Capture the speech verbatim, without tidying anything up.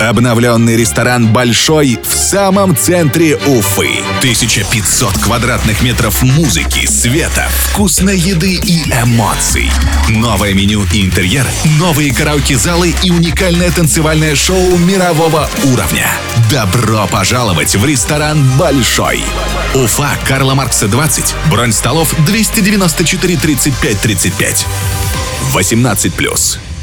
Обновленный ресторан «Большой» в самом центре Уфы. тысяча пятьсот квадратных метров музыки, света, вкусной еды и эмоций. Новое меню и интерьер, новые караоке-залы и уникальное танцевальное шоу мирового уровня. Добро пожаловать в ресторан «Большой». Уфа, Карла Маркса, двадцать. Бронь столов двести девяносто четыре тридцать пять тридцать пять. восемнадцать плюс.